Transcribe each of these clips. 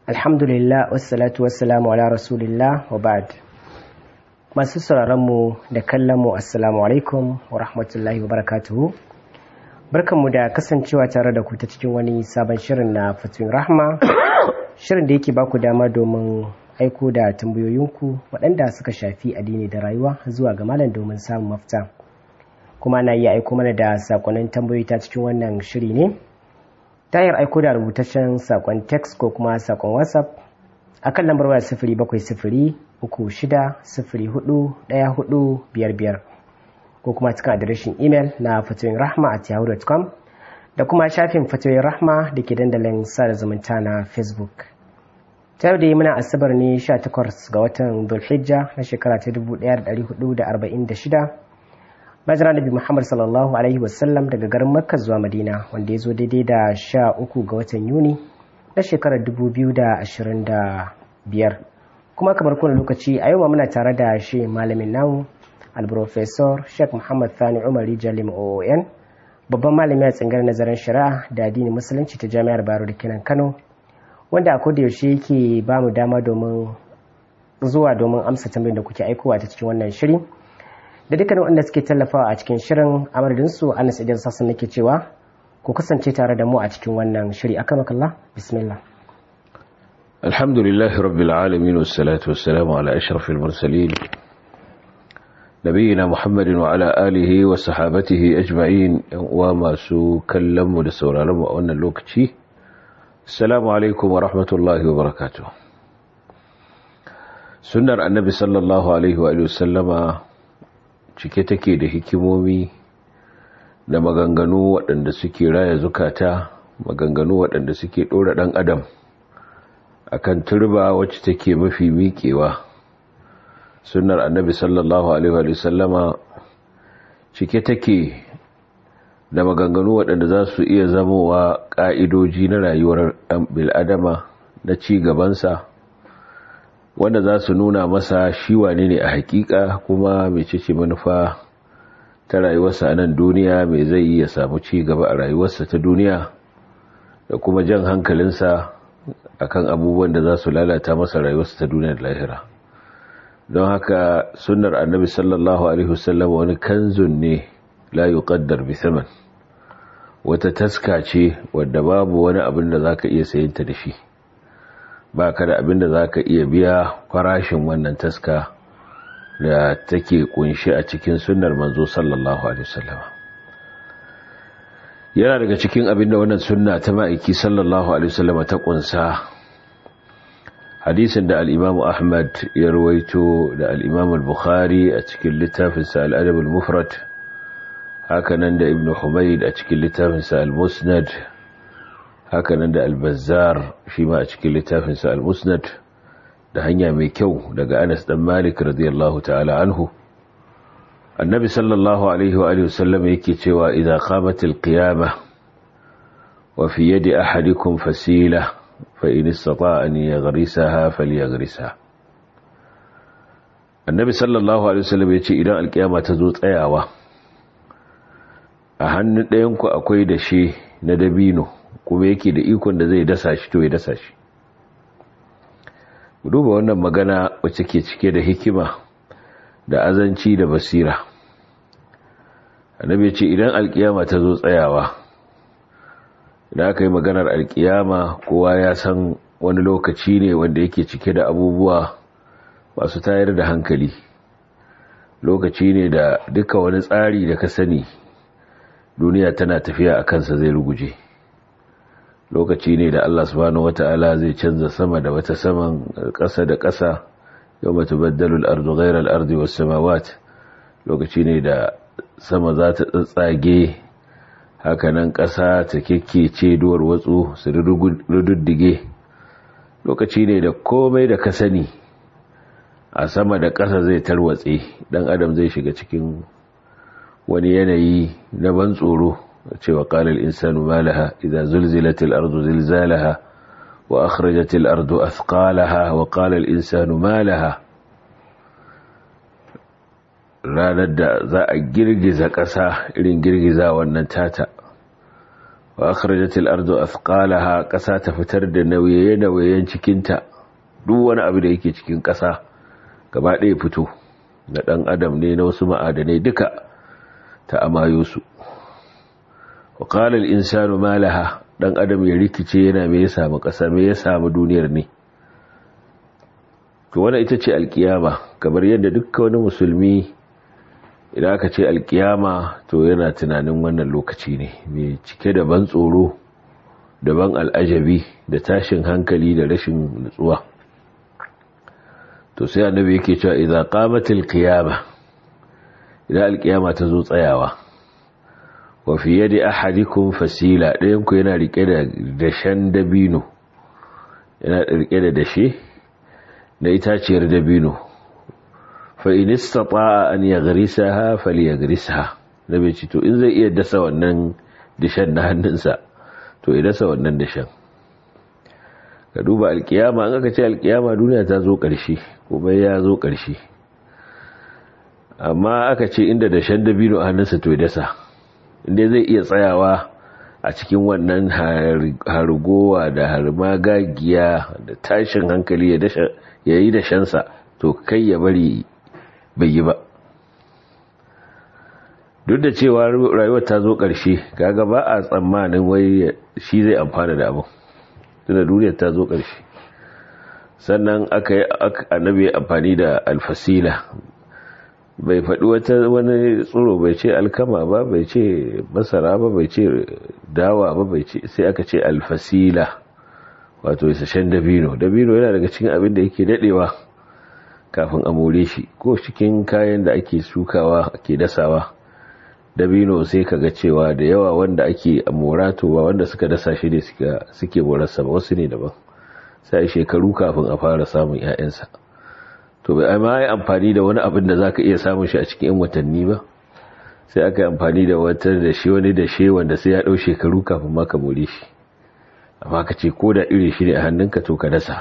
Alhamdulillah, wassalatu wassalamu ala rasulillah wa ba'd. Masu sauraronmu da kallonmu assalamu alaikum wa rahmatullahi wa barakatuhu. Barkanmu da kasancewa tare da ku ta cikin wani sabon shirin na Fatoyin Rahma. Shirin da yake baku dama domin aiko da tambayoyinku waɗanda suka shafi addini da rayuwa zuwa ga malam domin samun mafita. Kuma na iya aiko mana da sakonnin tambayoyi ta cikin wannan shiri ne ta hanyar aiko da rubutaccen sakon text ko kuma sakon WhatsApp akan lambar waya 0703041455 ko kuma cikin adireshin email na fatoyinrahma@yahoo.com da kuma shafin Fatoyin Rahma da ke dandalin sada zumunta na Facebook. Ta yau da yi muna asabar ne 18 ga watan Dhul-Hijja na shekara ta 1446 Bajira Nabi Muhammad sallallahu alaihi wasallam daga garin Makka zuwa Madina, wanda ya zo daidai da 13 ga watan Yuni na shekarar 2025. Kuma kamar kuna lokaci a yau muna tare da shi malamin namu al-Professor Sheikh Muhammad Thani Umar Jalim OON, babban malami a tsangar nazarin shari'a da addinin musulunci ta Jami'ar Bayero da kenan Kano, wanda a koda yaushe yake ba mu dama domin amsa tambayoyin da kuke aikowa ta cikin wannan shiri. Da dukkanin wanda suke tallafawa a cikin shirin amardinsu Anas Idris Sassan nake cewa ku kasance tare da mu a cikin wannan shiri. Akamakallah, bismillah. Alhamdulillahi rabbil alamin wassalatu wassalamu ala ashrafil mursalin nabiyina Muhammadin wa ala alihi wa sahabatihi ajma'in. Yan uwa masu kallon mu da sauraron mu a wannan lokaci, assalamu alaikum wa rahmatullahi wa barakatuh. Sunnar annabi sallallahu alaihi wa sallama cike take da hikimomi da maganganu waɗanda suke raya zukata, maganganu waɗanda suke ɗora ɗan adam akan turba wacce take mafi miƙewa. Sunnar annabi sallallahu alaihi wa sallama cike take da maganganu waɗanda za su iya zamowa ƙa'idoji na rayuwar bil'adama na ci gabansa, wanda za su nuna masa shi wane ne a hakika, kuma mecece manufa ta rayuwarsa a nan duniya, mai zai yi ya samu ci gaba a rayuwarsa ta duniya, da kuma jan hankalinsa akan abubuwan da za su lalata masa rayuwarsa ta duniya da lahira. Don haka sunnar annabi sallallahu alaihi wasallam wani kanzun ne la yuqaddar bi thaman, wata taska ce wadda babu wani abin da zaka iya sayinta da shi, ba ka da abin da za ka iya biya farashin wannan taska da take kunshi a cikin sunnar manzo sallallahu alaihi wasallam. Yana daga cikin abin da wannan sunna ta ma'aiki sallallahu alaihi wasallam ta kunsa hadisin da al-Imam Ahmad ya rawaito da al-Imam al-Bukhari a cikin littafinsa al-Adab al-Mufrad, hakanan da Ibn Humayd a cikin littafinsa al-Musnad, hakanan da al-Bazzar shi ma a cikin littafinsa al-Musnad, da hanya mai kyau daga Anas dan Malik radiyallahu ta'ala anhu. Annabi sallallahu alaihi wa alihi wasallam yake cewa idza qamatil qiyamah wa fi yadi ahadikum fasila fa in istata'a an yaghrisaha falyaghrisha. Annabi sallallahu alaihi wasallam yace idan alkiyama ta zo tsayawa, a hannun ɗayan ku akwai dashe na dabino, kuma yake da ikon da zai dasa shi to ya dasa shi. Duba wannan magana wacce ke cike da hikima da azanci da basira. Annabi ce idan alkiyama ta zo tsayawa, idan aka yi maganar alkiyama, kowa ya san wani lokaci ne wanda yake cike da abubuwa masu tayar da hankali. Lokaci ne da duka wani tsari da ka sani duniya tana tafiya a kansa zai ruguje. Lokaci ne da Allah subhanahu wata'ala zai canza sama da wata saman, ƙasa da ƙasa, yawma tubaddalu al-ardu ghayra al-ardi was-samawat. Lokaci ne da sama za ta tsatsage, hakanan ƙasa ta kekkece, duwar watsu su rududdige. Lokaci ne da komai da ka sani a sama da ƙasa zai tarwatse, dan adam zai shiga cikin wani yanayi na ban tsoro. cewa qala al-insanu ma laha idza zulzilatil ardu zilzalaha wa akhrajatil ardu athqalaha wa qala al-insanu ma laha. ranar da za a girgiza ƙasa irin girgiza wannan tata, wa akhrajatil ardu athqalaha, ƙasa ta fitar da nauye-nauyen cikinta, duk wani abu da yake cikin ƙasa gaba ɗaya fito, na ɗan adam ne na wasu ma'adanai duka ta amayo su. wa qala al-insanu ma laha, ɗan adam ya rikice yana me ya samu ƙasa, me ya samu duniyar ne. to wannan ita ce alkiyama, kamar yadda dukkan wani musulmi idan aka ce alkiyama to yana tunanin wannan lokaci ne mai cike da ban tsoro da ban al'ajabi da tashin hankali da rashin nutsuwa. to sai annabi yake cewa idza qamatil qiyama, idan alkiyama ta zo tsayawa, wa fi yadi ahadikum fasila, ɗayan ku yana rike da dashen dabino, yana rike da dashe na itaciyar dabino, fa in istata'a an yaghrisaha falyagrisha, nabi ce to in zai iya dasa wannan dashen na hannunsa to ya dasa wannan dashen. ka duba alkiyama, an aka ce alkiyama duniya ta zo ƙarshe, kuma ya zo ƙarshe, amma aka ce inda dashen dabino a hannunsa to ya dasa, inda zai iya tsayawa a cikin wannan hargowa da harmagagiya da tashin hankali ya yi dashensa, to kai ya bari bai yi ba. duk da cewa rayuwar ta zo ƙarshe, kaga ba a tsammanin wai shi zai amfana da abu, tunda duniyar ta zo ƙarshe. sannan annabi ya amfani da alfasila, bai faɗi wani tsoro, bai ce alkama ba, bai ce masara ba, bai ce dawa ba, bai ce, sai aka ce alfasila, wato isasshen dabino. Dabino yana daga cikin abin da yake daɗewa kafin a more shi, ko cikin kayan da ake shukawa ake dasawa, dabino sai kaga cewa da yawa wanda ake mora to ba wanda suka dasa shi ne suke morarsa ba, wasu ne daban, sai shekaru kafin a fara samun 'ya'yansa. to bai ma yi amfani da wani abin da zaka iya samun shi a cikin 'yan watanni ba, sai aka yi amfani da wata da shi, wani da shi wanda sai ya ɗau shekaru kafin ma ka more shi, amma ka ce ko da iri shi ne a hannunka to ka dasa.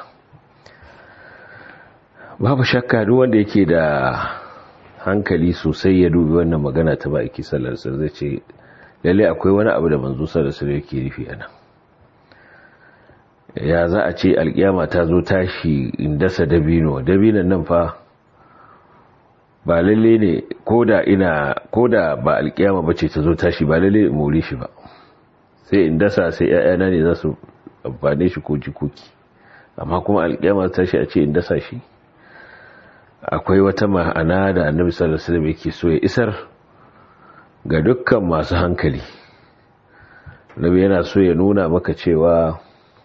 babu shakka duk wanda yake da hankali sosai ya dubi wannan magana ta baki sallallahu alaihi wasallam, zai ce lalle akwai wani abu da manzo sallallahu alaihi wasallam yake nufi anan. ya za a ce alkiyama ta zo tashi in dasa dabinon nan fa ba lalle ne, koda ba alkiyama bace ta zo tashi ba lalle in more shi ba, sai in dasa sai ƴaƴana ne za su amfane shi ko jikoki, amma kuma alkiyama ta tashi a ce in dasa shi. akwai wata ma'ana da annabi sallallahu alaihi wasallam yake so ya isar ga dukkan masu hankali. Nabi yana so ya nuna maka cewa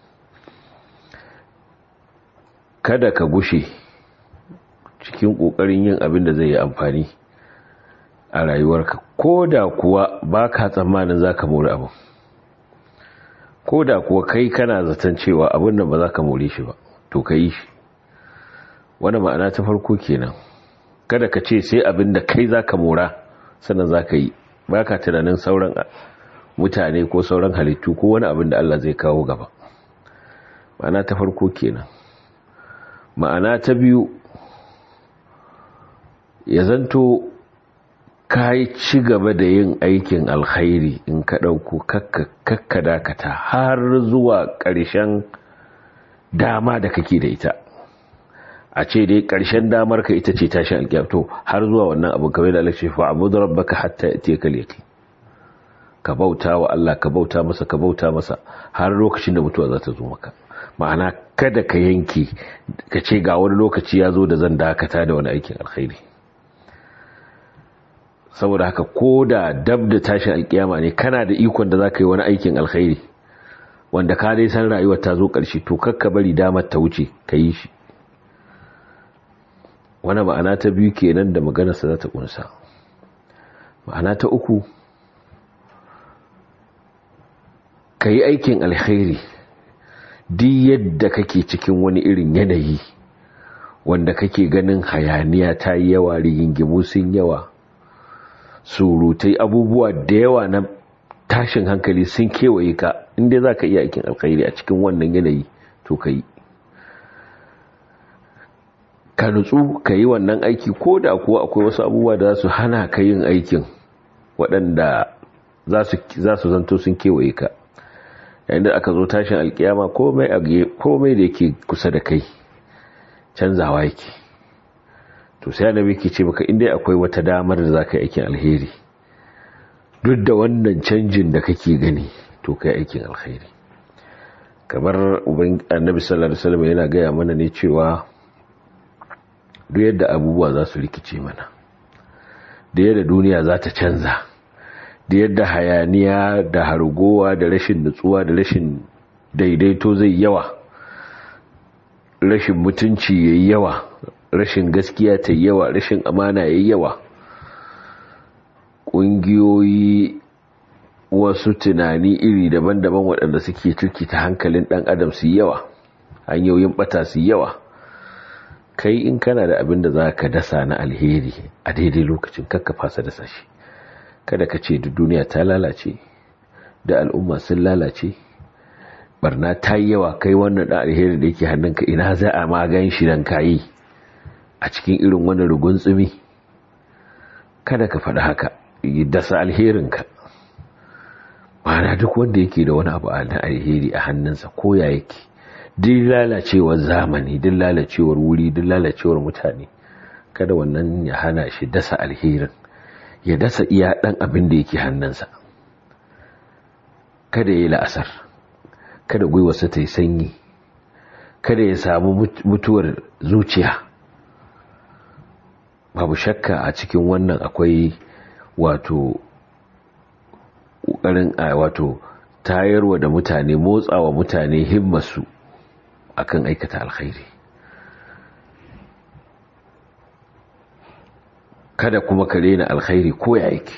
kada ka gushe cikin kokarin yin abin da zai yi amfani a rayuwarka, koda kuwa baka tsammanin zaka more abu, koda kuwa kai kana zaton cewa abin nan ba za ka more shi ba, to ka yi shi. wani ma'ana ta farko kenan, kada ka ce sai abin da kai za ka mora sannan za ka yi, ba ka tunanin sauran mutane ko sauran halittu ko wani abin da Allah zai kawo gaba. ma'ana ta farko kenan. ma'ana ta biyu, ya zanto ka yi ci gaba da yin aikin alkhairi in ka ɗauko kakka dakata har zuwa ƙarshen dama da kake da ita. a ce dai ƙarshen damar ka ita ce tashi alƙiyam, to har zuwa wannan abin kamar da Allah ce fa'budu rabbaka hatta yatiyaka al-yaqin, ka bauta wa Allah, ka bauta masa har lokacin da mutuwa za ta zo maka. ma'ana kada ka yanke ka ce ga wani lokaci ya zo da zan dakata da wani aikin alkhairi. saboda haka ko da dab da tashin alƙiyama ne kana da ikon da za ka yi wani aikin alkhairi wanda ka dai san rayuwar ta zo ƙarshe, to kakka bari damar ta wuce ka yi shi. wani ma'ana ta biyu kenan da maganarsa za ta kunsa. ma'ana ta uku, ka yi aikin alkhairi duk yadda kake cikin wani irin yanayi wanda kake ganin hayaniya ta yi yawa, rigingimu sun yawa, surutai, abubuwa da yawa na tashin hankali sun kewaye ka, inda za ka iya aikin alkhairi a cikin wannan yanayi to ka yi. ka nutsu ka yi wannan aiki, ko da kuwa akwai wasu abubuwa da za su hana ka yin aikin waɗanda za su zanto sun kewaye ka, yayin da aka zo tashin alkiyama komai da yake kusa da kai canzawa yake. To sai annabi ke ce maka inda akwai wata damar da zaka yi aikin alheri duk da wannan canjin da kake gani to kai aikin alheri. Kamar annabi sallallahu alaihi wasallam yana gaya mana ne cewa duk yadda abubuwa za su rikice mana, da yadda duniya za ta canza, da yadda hayaniya da hargowa da rashin nutsuwa da rashin daidaito zai yawa, rashin mutunci yayi yawa, rashin gaskiya ta yawa, rashin amana yayi yawa, ƙungiyoyi wasu tunani iri daban-daban waɗanda suke turkita hankalin ɗan adam su yawa, hanyoyin ɓata su yawa. Kai in kana da abin da za ka dasa na alheri a daidai lokacin kakka fasa dasa shi. Kada ka ce duk duniya ta lalace, da al'umma sun lalace, barna ta yi yawa, kai wannan ɗan alheri da yake hannunka ina za a magan shi don kayi a cikin irin wani rugun tsumi. Kada ka faɗi haka, yi dasa alherinka. Ma'ana duk wanda yake da wani abu na alheri a hannunsa ko ya yake, duk lalacewar zamani, duk lalacewar wuri, duk lalacewar mutane, kada wannan ya hana shi dasa alherin, ya dasa iya ɗan abin da yake hannunsa. Kada ya yi la'asar, kada gwiwarsa ta yi sanyi, kada ya samu mutuwar zuciya. Babu shakka a cikin wannan akwai ƙoƙarin tayarwa da mutane, motsawa mutane himmasu akan aikata alkhairi. Kada kuma ka rena alkhairi ko ya yake.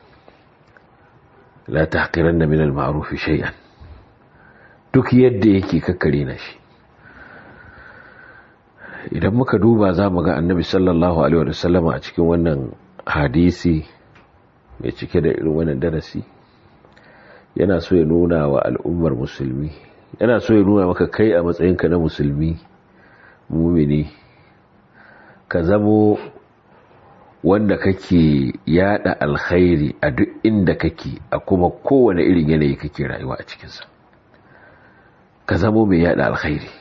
La tahqiranna min al-ma'ruf shay'an, duk yadda yake kakkare na shi. Idan muka duba za mu ga annabi sallallahu alaihi wasallam a cikin wannan hadisi mai cike da irin wannan darasi yana so ya nuna wa al'ummar musulmi, yana so ya nuna maka kai a matsayinka na musulmi mumini, ka zamo wanda kake yada alkhairi a duk inda kake, a kuma kowane irin yanayi kake rayuwa a cikinsa. Ka zamo mai yada alkhairi,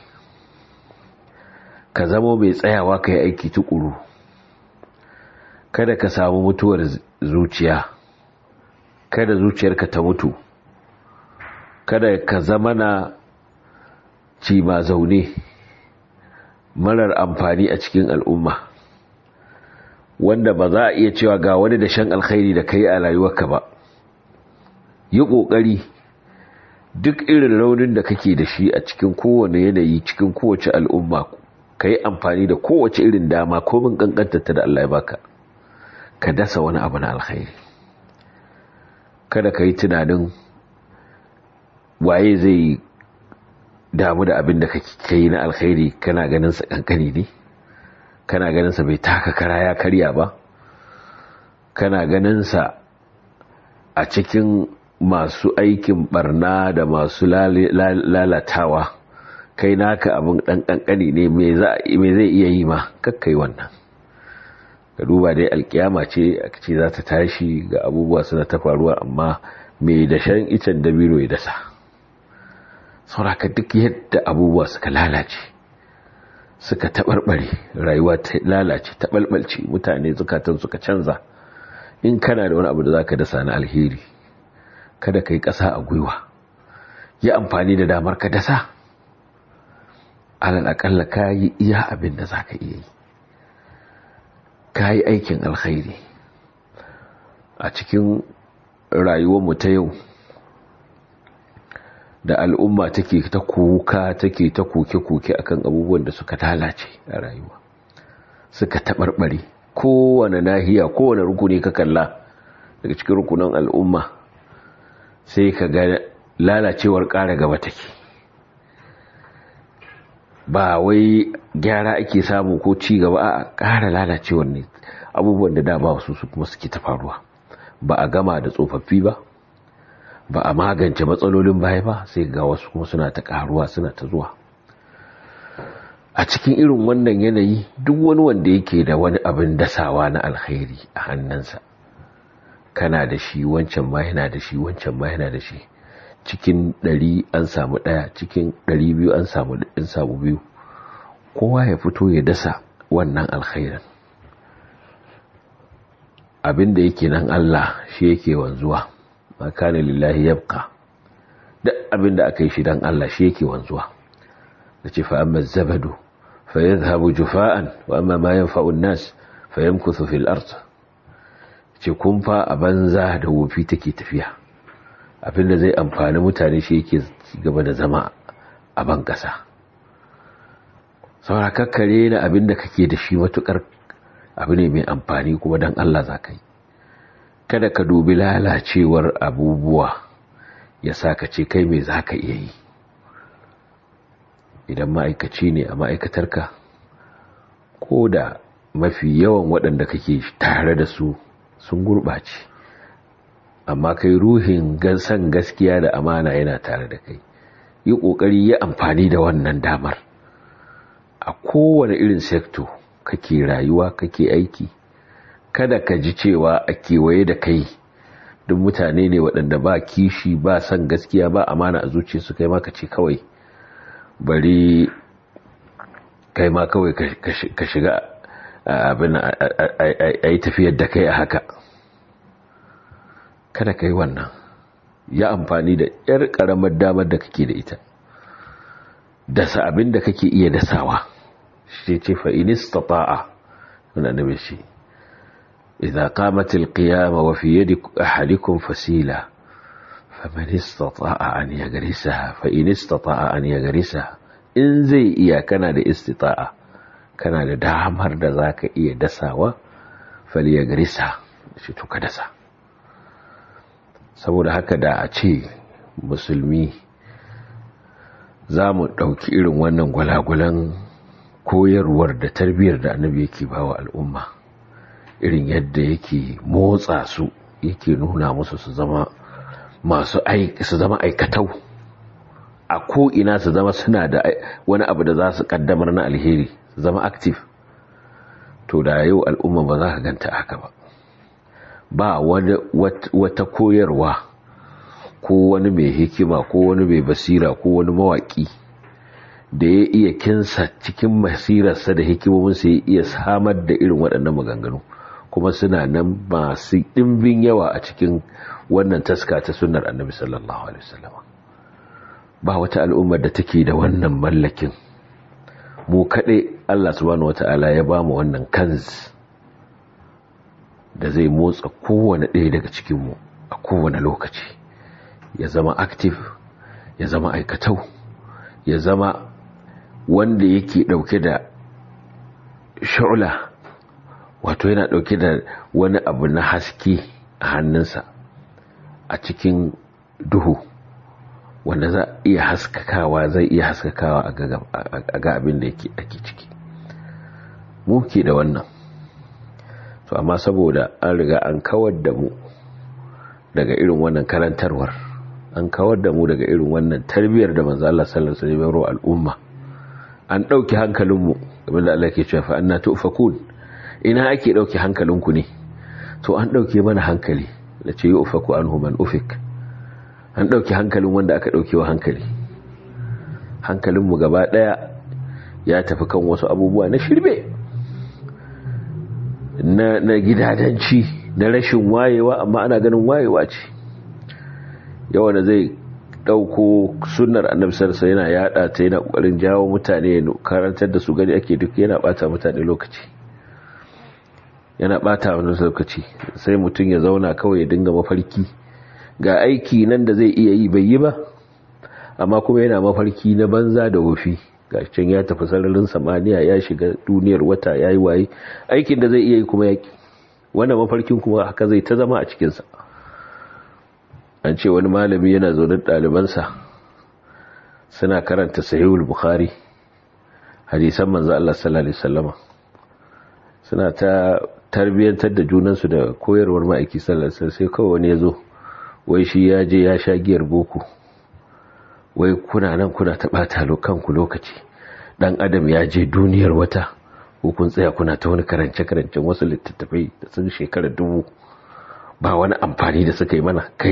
ka zamo mai tsayawa ka yi aiki tukuru. Kada ka samu mutuwar zuciya, kada zuciyarka ta mutu, kada ka zama na ci ma zaune marar amfani a cikin al'umma, wanda ba za a iya cewa ga wani da shan alkhairi da kai a rayuwarka ba. Yi ƙoƙari duk irin raunin da kake da shi a cikin kowane yanayi, cikin kowace al'umma, ka yi amfani da kowace irin dama komin ƙanƙantarta da Allah ya baka, ka dasa wani abu na alkhairi. Kada ka yi tunanin waye zai damu da abin da kake yi na alkhairi, kana ganin sa kankani ne, kana ganin sa bai taka kara ya karya ba, kana ganin sa a cikin masu aikin barna da masu lalatawa, kai naka abin dan kankani ne, me zai iya yi ma, kakkai wannan. Ka duba dai alkiyama ce aka ce za ta tashi ga abubuwa suna ta faruwa, amma mai dashen icen dabino ya dasa. Sauraka duk yadda abubuwa suka lalace, suka taɓarɓare, rayuwa ta lalace, taɓalɓalce, mutane zukatan suka canza, in kana da wani abu da za ka dasa na alheri, kada ka yi ƙasa a gwiwa, yi amfani da damar ka dasa. Alal aƙalla ka yi iya abin da za ka iya yi, ka yi aikin alkhairi. A cikin rayuwarmu ta yau da al'umma take ta kuka, take ta koke-koke akan abubuwan da suka lalace a rayuwa, suka taɓarɓare, kowane nahiya, kowane rukuni ka kalla daga cikin rukunan al'umma, sai ka ga lalacewar ƙara gaba take. Ba wai gyara ake samu ko ci gaba, a ƙara lalacewar ne. Abubuwan da dama wasu su kuma suke ta faruwa, ba a gama da tsofaffi ba, ba a magance matsalolin baya ba, sai ga wasu kuma suna ta ƙaruwa, suna ta zuwa. A cikin irin wannan yanayi, duk wani wanda yake da wani abin dasawa na alkhairi a hannunsa, kana da shi, wancan ma yana da shi, wancan ma yana da shi, cikin 100 an samu ɗaya, cikin 200 an samu biyu. Kowa ya fito ya dasa wannan alkhairin. Abinda yake nan Allah shi yake wanzuwa, ma kana lillahi yabqa. Duk abinda aka yi shi dan Allah shi yake wanzuwa. Nace fa amma zabadu fa yadhhabu jufa'an wa amma ma yanfa'u an-nas fa yamkuthu fil ard. Ce kumfa a banza da wofi take tafiya. Abinda zai amfani mutane shi yake gaba da zama a ban kasa. Saboda kakkare na abinda kake da shi matukar abu ne mai amfani kuma dan Allah zaka yi. Kada ka dubi lalacewar abubuwa ya saka ce kai me zaka iya yi. Idan ma'aikaci ne a ma'aikatarka, ko da mafi yawan waɗanda kake tare da su sun gurɓace, amma kai ruhin san gaskiya da amana yana tare da kai, yi ƙoƙari yi amfani da wannan damar a kowane irin sekto kake rayuwa kake aiki. Kada ka ji cewa a kewaye da kai duk mutane ne waɗanda ba kishi ba san gaskiya ba amana a zuciyarsu, kai ma ka ce kawai bari kai ma kawai ka shiga abin a yi tafiyar da kai a haka. Kada ka yi wannan. Ya amfani da ‘yar ƙaramar damar da kake da ita, dasa abin da kake iya dasawa. Shi ce fa'inis tafa'a wanda na bishi idan kamatil ƙiyama wa fiye da ahalikun fasila faman istata'a an ya garisa fa in istata'a an ya garisa. In zai iya, kana da istita'a, kana da damar da zaka iya dasawa, fal ya garisa shi to ka dasa. Saboda haka da a ce musulmi za mu ɗauki irin wannan gwalagwalan koyarwar da tarbiyyar da annabi yake bawa al'umma, irin yadda yake motsa su, yake nuna musu su zama su zama aikatau a ko'ina, su zama suna da wani abu da za su kaddamar na alheri, su zama active, to da yau al'umma ba za ka ganta haka ba. Ba wata koyarwa ko wani mai hikima ko wani mai basira ko wani mawaki da ya iya kinsa cikin basirarsa da hikimominsa ya iya samar da irin waɗannan maganganu, kuma suna nan masu ɗimbin yawa a cikin wannan taska ta sunnar annabi sallallahu alaihi wasallam. Ba wata al'ummar da take da wannan mallakin. Mu kaɗai Allah subhanahu wata'ala ya ba mu wannan kanz da zai motsa kowane ɗaya daga cikinmu a kowane lokaci, ya zama active, ya zama aikatau, ya zama wanda yake ɗauke da shu'la, wato yana ɗauke da wani abu na haske a hannunsa a cikin duhu, wanda zai iya haskakawa a ga abin da ake ciki. Mu ke da wannan. To amma saboda an riga an kawar da mu daga irin wannan karantarwar, an kawar da mu daga irin wannan tarbiyyar da manzo Allah sallallahu alaihi wasallam ya baro al'umma, an dauki hankalinmu, kamar da Allah ke cewa fa anna tufakun, ina ake dauki hankalinku ne? To an dauke mana hankali, da ce yufaku anhu man ufik, an dauki hankalin wanda aka dauke wa hankali. Hankalinmu gaba daya ya tafi kan wasu abubuwa na shirme, na gidadanci, na rashin wayewa, amma ana ganin wayewa ce. Yawa da zai dauko sunnar annabi sallallahu alaihi wasallam yana yada ta, yana kokarin jawo mutane ya karantar da su, gani ake duk yana bata mutane lokaci, yana bata wani lokaci. Sai mutum ya zauna kawai ya dinga mafarki, ga aiki nan da zai iya yi bai yi ba, amma kuma yana mafarki na banza da wofi. Ga can ya tafi sararin samaniya, ya shiga duniyar wata, ya yi waye, aikin da zai iya yi kuma yaki. Wannan mafarkin kuma haka zai ta zama a cikinsa. An ce wani malami yana zaune ɗalibansa suna karanta sahihul bukhari, hadisan manzo Allah sallallahu alaihi wasallam, suna ta tarbiyantar da junansu da koyarwar ma'aiki sallallahu alaihi wasallam. Sai kawai wani ya zo, wai shi ya je ya sha giyar boko, wai kuna nan kuna ta ɓata kanku lokaci, ɗan adam ya je duniyar wata, ko kun tsaya kuna ta wani karance-karancen wasu littattafai da sun shekarar 1000, ba wani amfani da suka yi mana. Kai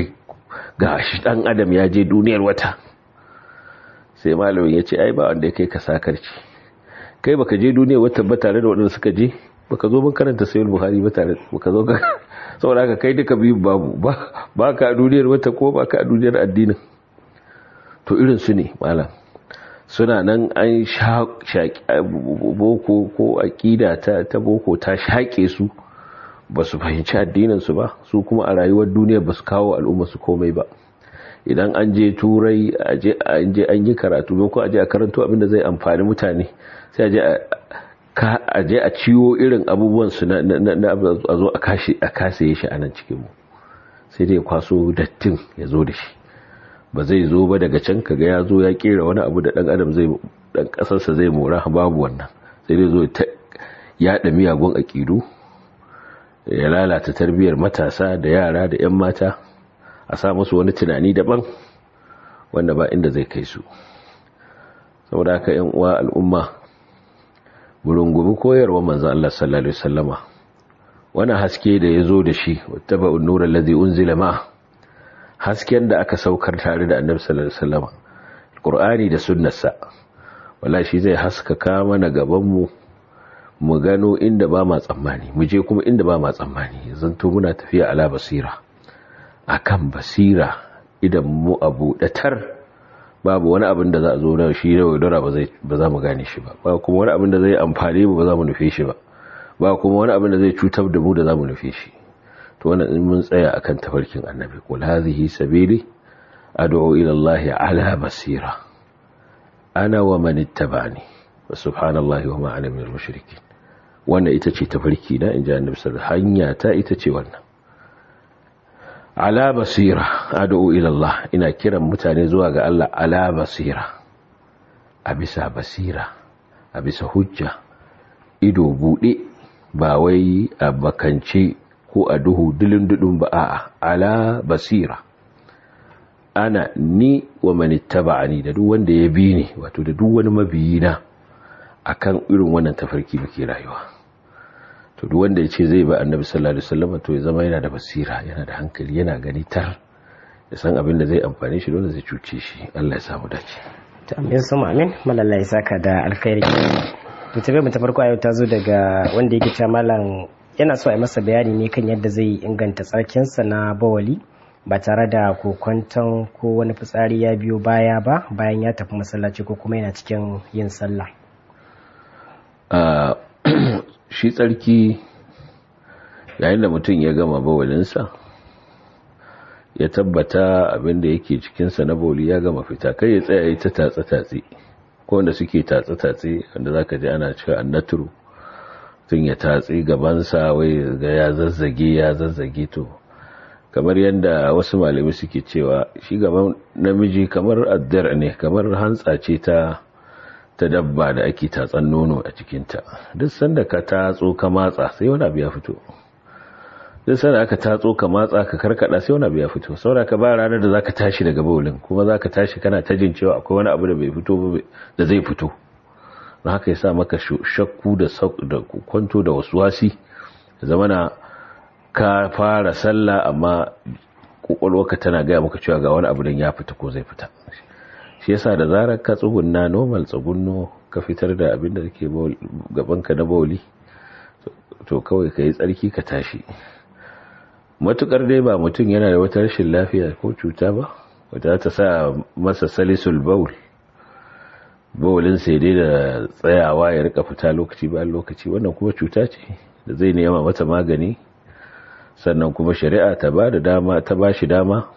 ga shi dan adam ya je duniyar wata. Sai malamin ya ce ai ba wanda ya kai ka sakarci, kai baka je duniyar wata ba tare da waɗanda suka je, baka zo mun karanta sahih buhari ba tare, baka zo ka saboda haka kai duka biyu babu, ba ka duniyar wata ko ba ka duniyar addinin. To irin su ne malam, suna nan an shaƙi boko ko aƙida ta boko ta shaƙe su, ba su fahimci addininsu ba, su kuma a rayuwar duniya ba su kawo al'ummarsu komai ba. Idan an je turai an yi karatu ko a je a karanto abinda zai amfani mutane, sai a je a ciwo irin abubuwansu na a zo a kasaye shi a nan cikinmu, sai dai kwaso dattin ya zo da shi. Ba zai zo ba daga can kaga ya zo ya kera wani abu da dan adam dan kasarsa zai mora, babu wannan. Sai dai zo ta yada miyagun akidu, ya lalata tarbiyyar matasa da yara da yan mata, a sa musu wani tunani daban wanda ba inda zai kai su. Saboda haka yan uwa al'umma, burungumi koyarwa manzo Allah sallallahu alaihi wasallama, wannan haske da yazo da shi, wattaba'un nur allazi unzila ma, hasken da aka saukar tare da annabi sallallahu alaihi wasallama, alqur'ani da sunnarsa, wallahi shi zai haskaka mana gaban mu gano inda ba ma tsammani, mu je kuma inda ba ma tsammani. Zanto muna tafiya ala basira, akan basira, idan mu abu datar, babu wani abin da za a zo da shi da wadara ba za mu gane shi ba, ba kuma wani abin da zai amfane mu ba za mu nufe shi ba, ba kuma wani abin da zai cutar da mu da za mu nufe shi. To wannan in mun tsaya akan tafarkin annabi, qul hadhihi sabili ad'u ila Allah ala basira ana wa man ittaba'ani wa subhanallahi wa ma ana minal mushrikin. Wannan ita ce tafarki na, inji annabi sallallahu alaihi wasallam, hanya ta ita ce wannan. Ala basira ad'u ila Allah, ina kiran mutane zuwa ga Allah ala basira, a bisa basira, a bisa hujja, ido bude, ba wai a bakance ko a duhu dilin-dudun ba, a'a, ala basira. Ana ni wa man ittaba'ani, da duk wanda ya bi ni, wato da duk wani mabiyina, akan irin wannan tafarki muke rayuwa. To duk wanda ya ce zai ba annabi sallallahu alaihi wasallam, to ya zama yana da basira, yana da hankali, yana gani tar, ya san abin da zai amfane shi, dole zai cuce shi. Allah ya samu dace. To amin sama amin, malalla ya saka da alkhairi. To tabe mu ta farko ayo ta zo daga wanda yake cewa malam yana so a yi masa bayani ne kan yadda zai inganta tsarkinsa na bawali ba tare da kokwanton ko wani fitsari ya biyo baya ba bayan ya tafi masallaci ko kuma yana cikin yin sallah. Shi tsarki, yayin da mutum ya gama bawalinsa, ya tabbata abin da yake cikinsa na bawali ya gama fita, kai ya tsaya ta tatsi-tatsi, ko wanda suke tatsi-tatsi wanda za ka ji ana cewa annaturu, tun ya tatsi gabansa wai ga ya zazzage. To kamar yadda wasu malami suke cewa shi gaban namiji kamar addar ne, kamar hantsa ce ta dabba da ake tatsan nono a cikinta. Duk sanda ka tatso ka matsa sai wani abu ya fito, duk sanda aka tatso ka matsa ka karkada sai wani abu ya fito. Saboda ka ba ranar da zaka tashi daga bawulin kuma zaka tashi kana ta jin cewa akwai wani abu da bai fito ba da zai fito. Don haka yasa maka shakku da kwanto da waswasi, zamana ka fara sallah amma kokolwarka tana gaya maka cewa ga wani abu da ya fita ko zai fita. Shi yasa da zarar ka tsugunna normal tsugunno, ka fitar da abin da yake gabanka na bawli, to kawai ka yi tsarki ka tashi. Matukar dai ba mutum yana da wata rashin lafiya ko cuta ba wata ta sa masa salisul bawl, bawlin sai dai da tsayawa ya rika fita lokaci bayan lokaci, wannan kuma cuta ce da zai nema mata magani. Sannan kuma shari'a ta ba shi dama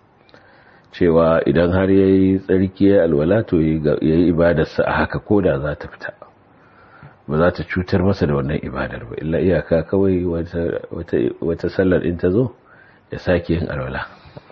cewa idan har yayi tsarki ya alwala, to yayi ibadarsa a haka koda za ta fita, ba za ta cutar masa da wannan ibadar ba, illa iyaka kawai wata sallar in ta zo ya sake yin alwala.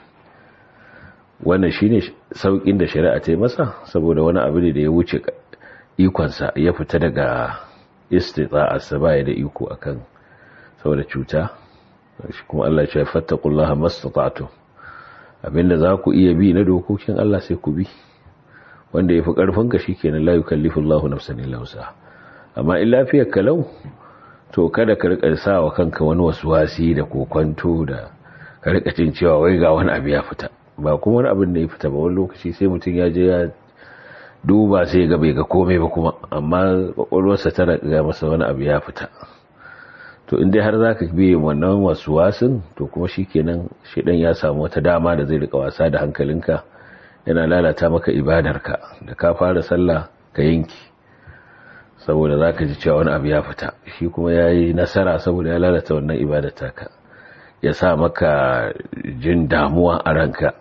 Wannan shine saukin da shari'a ta yi masa, saboda wani abu ne da ya wuce ikonsa, ya fita daga istita'arsa, baya da iko akan, saboda cuta. Kuma Allah ya ce fattaqullaha mastata'tum, abinda za ku iya bi na dokokin Allah sai ku bi, wanda ya fi ƙarfinka shi kenan, la yukallifu Allahu nafsan illa wus'aha. Amma in lafiyar kalau, to kada ka rika sa wa kanka wani waswasi da kokwanto da ka rika jin cewa wai ga wani abu ya fita, ba kuma wani abin da ya fita ba. Wani lokaci sai mutum ya je ya duba sai ga bai ga komai ba kuma, amma kwakwalwarsa tana ga masa wani abu ya fita. To in dai har zaka biye wannan wasin, to kuma shikenan shedan ya samu wata dama da zai rika wasa da hankalinka, yana lalata maka ibadarka. Da ka fara sallah ka yanki saboda zaka ji cewa wani abu ya fita, shi kuma yayi nasara saboda ya lalata wannan ibadar taka, ya sa maka jin damuwa a ranka,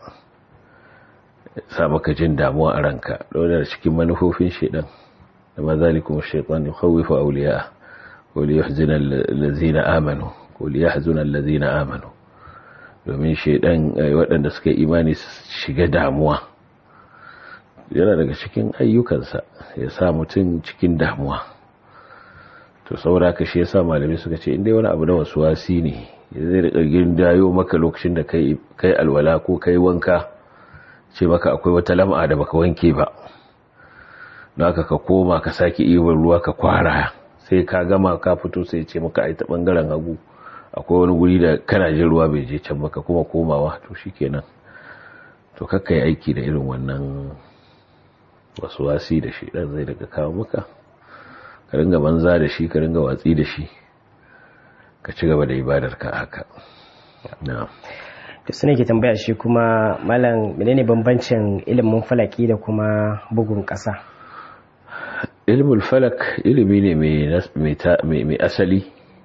dole cikin manufofin shedan. da ma zalikum ash-shaytan yukhawifu awliya'a wa liyahzuna allazina amanu domin shedan waɗanda suka imani su shiga damuwa. Yana daga cikin ayyukansa ya sa mutum cikin damuwa. To saboda ka shi yasa malami suka ce indai wani abu na wasuwasi ne zai rika gindayo maka lokacin da kai alwala ko kai wanka, ce maka akwai wata lam'a da baka wanke ba, naka ka koma ka saki ibar ruwa ka kwara, sai ka gama ka fito sai ce maka ai ta bangaren hagu akwai wani guri da kana jin ruwa bai je can maka kuma komawa, to shikenan. To kakka yi aiki da irin wannan wasuwasi da shi dan zai daga kawo maka, ka ringa banza da shi, ka ringa watsi da shi, ka ci gaba da ibadarka haka. na'am. to sune ke tambaya shi kuma malam, menene bambancin ilimin falaki da kuma bugun ƙasa? Ilmul falak ilimi ne mai asali,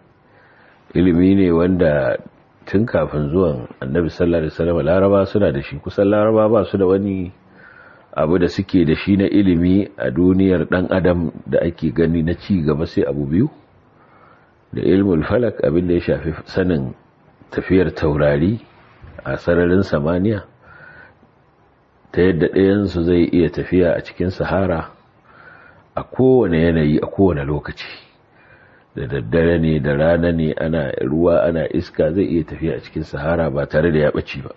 ilimi ne wanda tun kafin zuwan annabi sallallahu alaihi wasallam laraba suna da shi. Kusan laraba ba su da wani abu da suke da shi na ilimi a duniyar dan adam da ake gani na ci gaba sai abu biyu. Da ilmul falak, abin da ya shafi sanin tafiyar taurari a sararin samaniya, ta yadda ɗayansu zai iya tafiya a cikin sahara a kowane yanayi a kowane lokaci, da daddare ne da rana ne, ana ruwa ana iska, zai iya tafiya a cikin sahara ba tare da ya ɓace ba,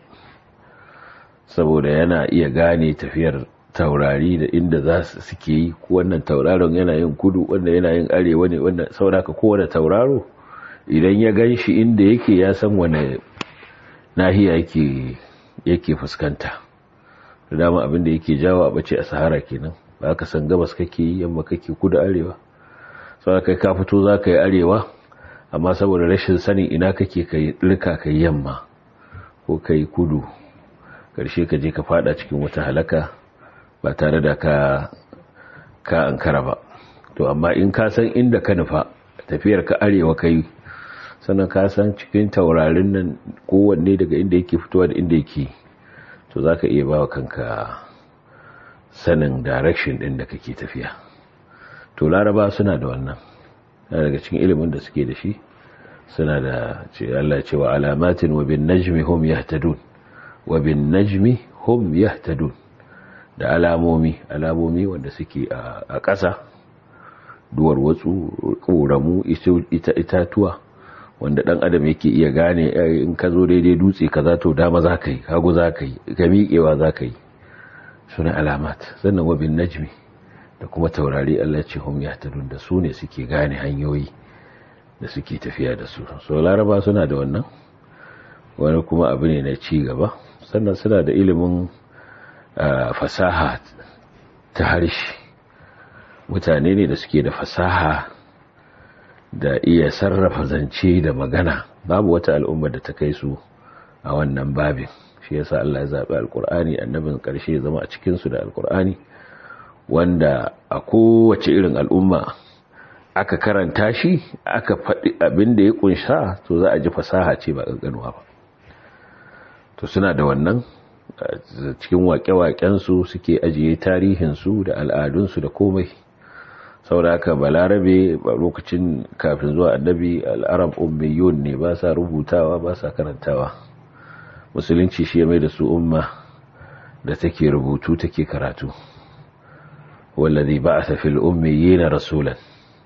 saboda yana iya gane tafiyar taurari da inda za su suke yi. Wannan tauraron yana yin kudu, wanda yana yin arewa ne, wanda sauraka kowane tauraro idan ya gan shi inda yake ya san wane nahiya yake fuskanta. Da dama abin da yake jawo a bace a sahara kenan, ba ka san gabas kake yi, yamma kake, kudu, arewa. Saboda kai ka fito za ka yi arewa, amma saboda rashin sanin ina kake kai rika kai yamma ko kai kudu, karshe ka je ka fada cikin wata halaka ba tare da ka ankara ba. To amma in ka san inda ka nufa, tafiyar ka arewa kai, sannan ka san cikin taurarin nan kowanne daga inda yake fitowa da inda yake, to za ka iya ba wa kanka sanin direction din da kake tafiya. To laraba suna da wannan, daga cikin ilimin da suke da shi, suna da Allah cewa alamatin wa bin najmi hum yahtadun, wa bin najmi hum yahtadun, da alamomi wanda suke a ƙasa, duwar watsu, ƙoramu, itatuwa, wanda ɗan adam yake iya gane in ka zo daidai dutse kaza to dama za ka yi, hagu za ka yi, ga miƙewa za ka yi, suna alamat. Sannan wa bin najmi, da kuma taurari, Allah ce hum yahtadun, da su ne suke gane hanyoyi da suke tafiya da su. So laraba suna da wannan, wani kuma abu ne na ci gaba. Sannan suna da ilimin fasaha ta harshe, mutane ne da suke da fasaha da iya sarrafa zance da magana. Babu wata al'umma da ta kai su a wannan babin. Shi yasa Allah ya zaɓi alƙur'ani, annabin ƙarshe ya zama a cikinsu da alƙur'ani, wanda a kowace irin al'umma aka karanta shi, aka faɗi abin da ya ƙunsha, to za a ji fasaha ce ba ƙanƙanuwa ba. To suna da wannan cikin waƙe-waƙensu, suke ajiye tarihinsu da al'adunsu da komai. Saboda haka balarabe ba lokacin kafin zuwa annabi, al'arab ummiyun ne, ba sa rubutawa ba sa karantawa. Musulunci shi ya mai da su umma da take rubutu take karatu. Wallazi ba'atha fil ummiyina rasulan.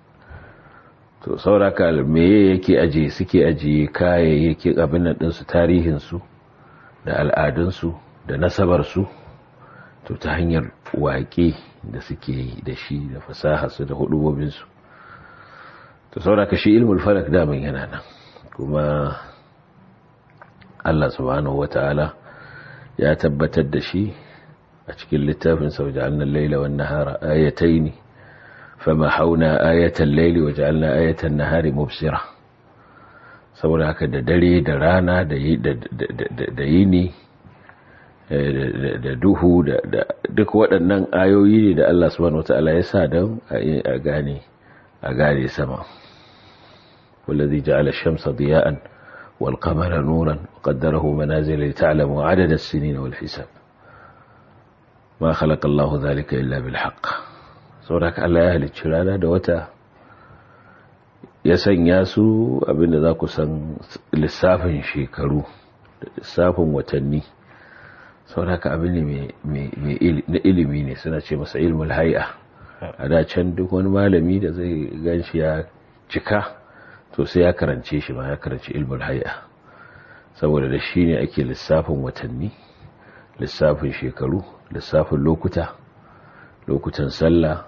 To saboda haka meye yake suke ajiye kayayyakin abin nan din su, tarihin su da al'adun su da nasabar su, to ta hanyar waƙe da suke yi da shi, da fasaha su da hudubobin su. To saboda ka shi ilmul falak daman yana nan, kuma Allah subhanahu wata'ala ya tabbatar da shi a cikin littafin sa waja'alna al-laila wan-nahara ayatayn famahawna ayatal layli waja'alna ayatan nahari mubsira. saboda haka da dare da rana da yini da duhu da duk waɗannan ayoyi ne da Allah subhanahu wata'ala ya sa don a gane sama. wallazi ja'ala ash-shamsa diya'an wal qamara nuran qaddarahu manazila lita'lamu 'adada as-sinina wal hisab ma khalaqa Allahu dhalika illa bil haqq. saboda Allah ya halicci rana da wata ya sanya su abinda za ku san lissafin shekaru da lissafin watanni. saboda abin ne na ilimi ne, suna ce masa ilmul hay'a. a da can duk wani malami da zai ganshi ya cika to sai ya karance shi ma ya karanci ilmul hay'a, saboda da shi ne ake lissafin watanni, lissafin shekaru, lissafin lokutan sallah,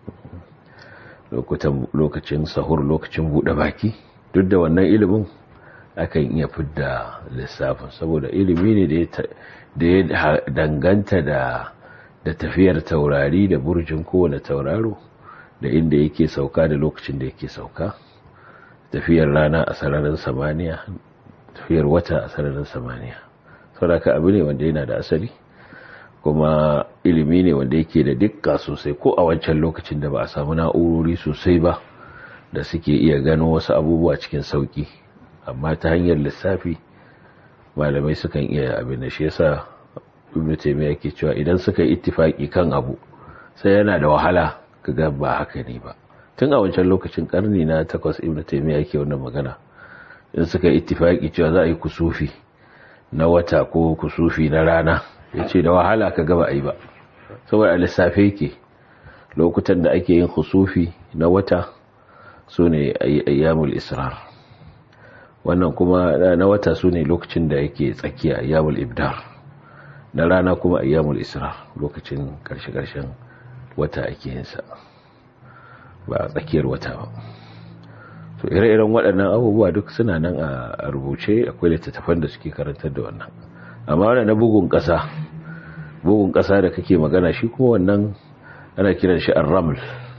lokacin sahur, lokacin buɗe baki. duk da wannan ilimin akan iya fidda lissafin, saboda ilimi ne da ya danganta da tafiyar taurari da burjin kowane tauraro da inda yake sauka da lokacin da yake sauka, tafiyar rana a sararin samaniya, tafiyar wata a sararin samaniya. saboda abu ne wanda yana da asali, kuma ilimi ne wanda yake da dukka sosai, ko a wancan lokacin da ba a samu na'urori sosai ba da suke iya gano wasu abubuwa cikin sauki, amma ta hanyar lissafi malamai sukan iya abin da shi yasa Ibn Taymiyyah yake cewa idan suka yi ittifaki kan abu sai yana da wahala kaga ba haka ne ba. tun a wancan lokacin karni na 8 Ibn Taymiyyah yake wannan magana, in suka yi ittifaki cewa za a yi kusufi na wata ko kusufi na rana, yace da wahala kaga ba a yi ba, saboda lissafi yake lokutan da ake yin kusufi na wata sune ayyamul israr, wannan kuma na wata sune lokacin da yake tsakiya ayyamul ibdar, na rana kuma ayyamul israr, lokacin karshe-karshen wata ake yin sa, ba a tsakiyar wata ba. to ire-iren waɗannan abubuwa duk suna nan a rubuce, akwai littattafan da suke karantar da wannan. amma wannan na bugun ƙasa da kake magana, shi kuma wannan ana kiran shi ar-raml,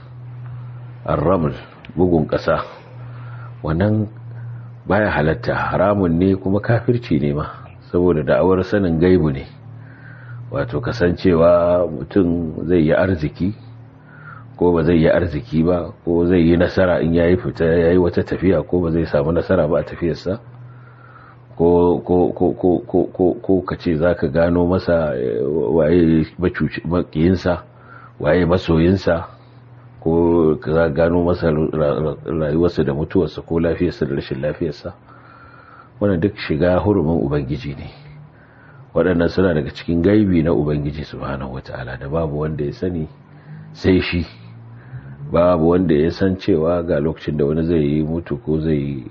bugun ƙasa. wannan baya halatta, haramun ne kuma kafirci ne ma, saboda da'awar sanin gaibu ne. wato kasancewa mutum zai yi arziki ko ba zai yi arziki ba, ko zai yi nasara in yayi fita yayi wata tafiya ko ba zai samu nasara ba a tafiyarsa, ko kace zaka gano masa waye makiyinsa, waye masoyinsa, ko ka gano masa rayuwarsa da mutuwarsa ko lafiyarsa da rashin lafiyarsa. wannan duk shiga hurumin ubangiji ne. waɗannan suna daga cikin gaibi na ubangiji subhanahu wataala da babu wanda ya sani sai shi. babu wanda ya san cewa ga lokacin da wani zai yi mutu ko zai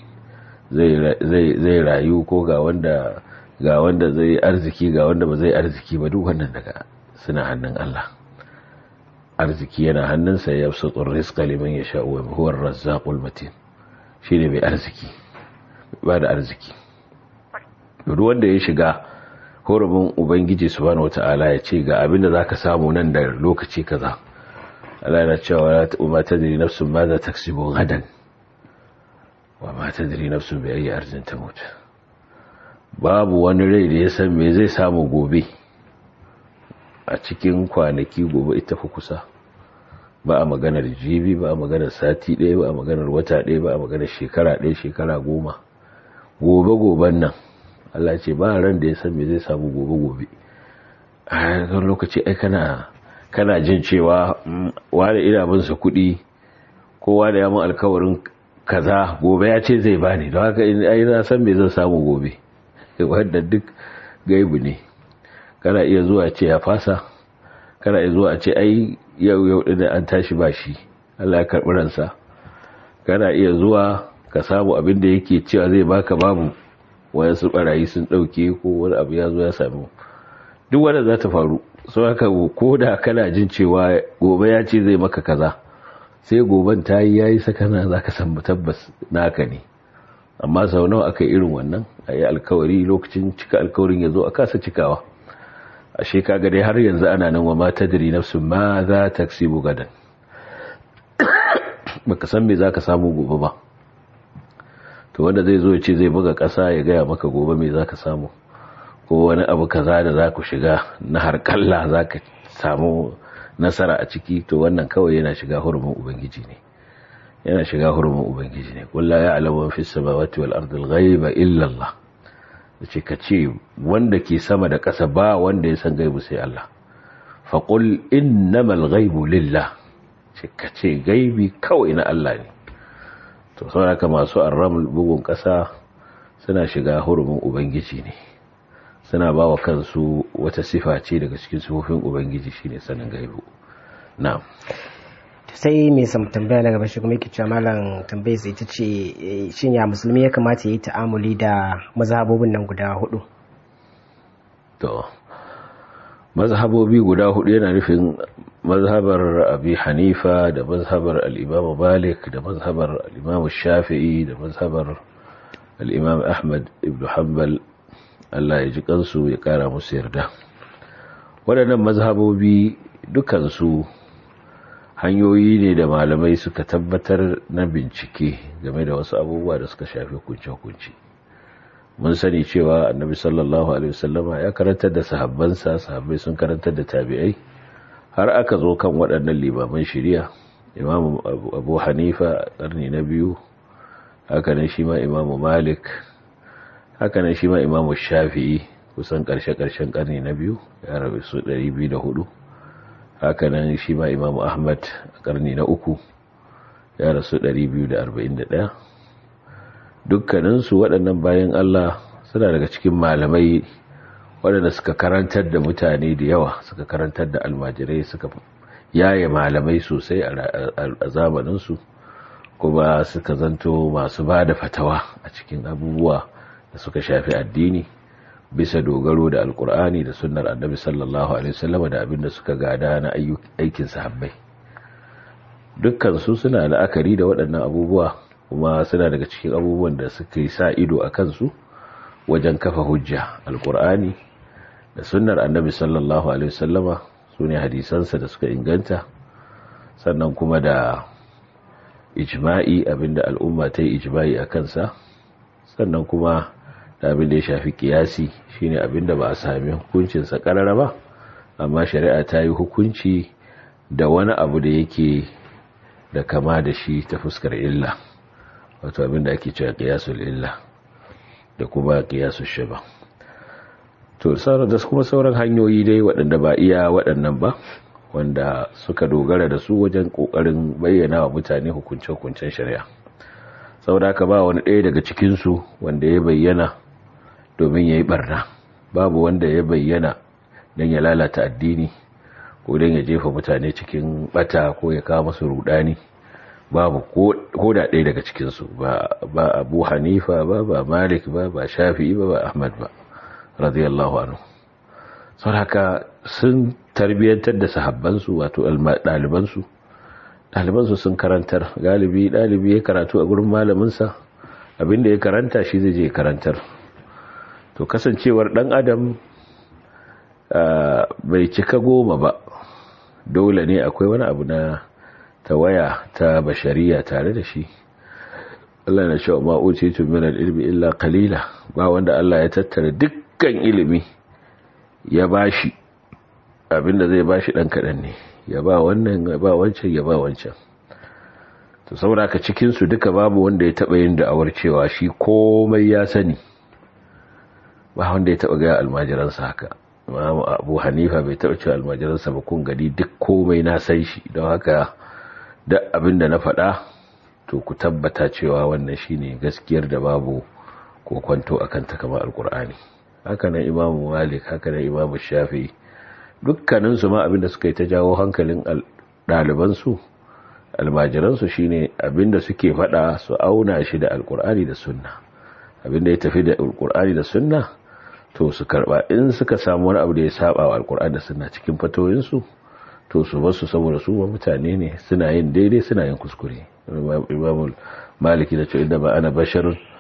rayu, ko ga wanda zai arziki ga wanda ba zai arziki ba. duk wannan daga suna hannun Allah. arziki yana hannunsa, ya yabsutur rizqa liman yasha'u wa huwa ar-razzaqul matin. shine mai arziki, ba da arziki. duk wanda ya shiga hurumin ubangiji subhanahu wataala ya ce ga abinda zaka samu nan da lokaci kaza, Allah yana cewa ma tadri nafsun ma za taksibu gadan wa ma tadri nafsun bi ayi arzin tamut. babu wani rai da ya san me zai samu gobe, a cikin kwanaki gobe ita fa kusa. ba a maganar jibi, ba a maganar sati ɗaya, ba a maganar wata ɗaya, ba a maganar shekara ɗaya, shekara 10. goben nan Allah ce ba ran da ya san me zai samu gobe. a kan lokaci ai kana jin cewa wani ina bin sa kuɗi, kowa da ya mun alkawarin kaza gobe ya ce zai bani, don haka ai na san me zan samu gobe. wanda duk gaibu ne. kana iya zuwa ce ya fasa, kana iya zuwa ce ai yau din an tashi bashi, Allah ya karbi ransa. kana iya zuwa ka samu abin da yake cewa zai baka babu, wayansu barayi sun dauke, ko wani abu ya zo ya samu. duk wanda za ta faru. so haka ko da kana jin cewa gobe ya ce zai maka kaza, sai goben ta yi yayi sakana zaka san tabbas naka ne. amma sau nawa aka yi irin wannan, a yi alkawari lokacin cika alkawarin ya zo a kasa cikawa. Ashe kaga dai har yanzu ana nan wa ma tadri nafsun ma za taksibu gadan, baka san me zaka samu gobe ba. To wanda zai zo ya ce zai buga ƙasa ya gaya maka gobe me zaka samu, ko wani abu kaza da za ku shiga na harkalla za ka samu nasara a ciki, to wannan kawai yana shiga hurumin ubangiji ne, yana shiga hurumin ubangiji ne. Qul la ya'lamu man fis samawati wal ardi al ghaiba illa Allah, ce ka ce wanda ke sama da ƙasa ba wanda ya san gaibu sai Allah. Fa qul innamal ghaibu lillah, ce ka ce gaibi kawai na Allah ne. To saboda masu arramul bugun ƙasa suna shiga hurumin ubangiji ne, suna ba wa kansu wata sifa ce daga cikin sifofin ubangiji shine sanin gaibu. Na'am. Sai mai tambaya na gaba shi kuma yake cewa malam tambayar sai ita ce shin ya musulmi ya kamata ya yi ta'amuli da mazhabobin nan guda hudu? To mazhabobi guda hudu yana nufin mazhabar Abi Hanifa da mazhabar al-Imam Malik da mazhabar al-Imam Shafi'i da mazhabar al-Imam Ahmad ibn Hanbal, Allah ya ji kansu ya kara musu yarda. Waɗannan mazhabobi dukansu hanyoyi ne da malamai suka tabbatar na bincike game da wasu abubuwa da suka shafi hukunce-hukunce. Mun sani cewa annabi sallallahu alaihi wasallama ya karantar da sahabbansa, sahabbai sun karantar da tabi'ai, har aka zo kan waɗannan limaman shari'a. Imam Abu Hanifa ƙarni na biyu, haka nan shi ma Imam Malik, haka nan shi ma Imam Shafi'i kusan ƙarshe-ƙarshen ƙarni na biyu, ya rabu su 204. haka nan shi ma Imam Ahmad a ƙarni na uku, ya rasu 241. Dukkaninsu waɗannan bayan Allah suna daga cikin malamai waɗanda suka karantar da mutane da yawa, suka karantar da almajirai, suka yaye malamai sosai a zamaninsu, kuma suka zanto masu ba da fatawa a cikin abubuwa da suka shafi addini bisa dogaro da alkur'ani da sunnar annabi sallallahu alaihi wasallam da abinda suka gada na aikin sahabbai. Dukkan su suna la'akari da waɗannan abubuwa, kuma suna daga cikin abubuwan da suka yi sa ido a kansu wajen kafa hujja. Alkur'ani da sunnar annabi sallallahu alaihi wasallama sune hadisansa da suka inganta, sannan kuma da ijma'i, abinda al'umma ta yi ijma'i a kansa, sannan kuma da abinda ya shafi kiyasi, shine abinda ba a sami hukuncinsa karara ba amma shari'a ta yi hukunci da wani abu da yake da kama da shi ta fuskar illa, wato abinda ake cewa qiyasul illa da kuma qiyasul shaba. To da kuma sauran hanyoyi dai waɗanda ba iya waɗannan ba, wanda suka dogara da su wajen ƙoƙarin bayyana wa mutane hukunce-hukuncen shari'a. Saboda haka ba wani ɗaya daga cikinsu wanda ya bayyana domin ya yi ɓarna, babu wanda ya bayyana don ya lalata addini ko don ya jefa mutane cikin ɓata ko ya kawo masu rudani. Babu ko da ɗaya daga cikinsu, ba Abu Hanifa ba Malik ba Shafi'i ba Ahmad ba radiyallahu anhu. Sau haka sun tarbiyyantar da sahabbansu, wato ɗalibansu sun karantar. Ɗalibi ya karatu a gurin malaminsa, abinda ya karanta shi zai je karantar. To kasancewar ɗan adam bai cika 10 ba, dole ne akwai wani abu na tawaya ta bashariya tare da shi. Allah na cewa ma utitu min al-ilmi illa qalila, ba wanda Allah ya tattara dukkan ilimi ya bashi, abinda zai bashi dan kadan ne, ya ba wannan, ya ba wancan, ya ba wancan. To saboda ka cikin su duka babu wanda ya taba yin da'awar cewa shi komai ya sani, ba wanda ya taba ga almajiransa haka. Imam Abu Hanifa bai taba cewa almajiransa ba kun gadi duk komai na san shi, don haka duk abinda na faɗa to ku tabbata cewa wannan shine gaskiyar da babu kokonto akan ta kamar alkur'ani. Haka nan Imam Malik, haka nan Imam Shafi'i, dukkanin su ma abinda suka yi ta jawo hankalin ɗaliban su, almajiran su, shine abinda suke faɗa su auna shi da alkur'ani da sunna. Abinda ya tafi da alkur'ani da sunna to su karba, in suka samu wani abu da ya saba wa alkur'ani da sunna cikin fatoyin su to su basu, saboda su ba mutane ne, suna yin daidai suna yin kuskure. Imam Maliki da cewa inda ba ana bashar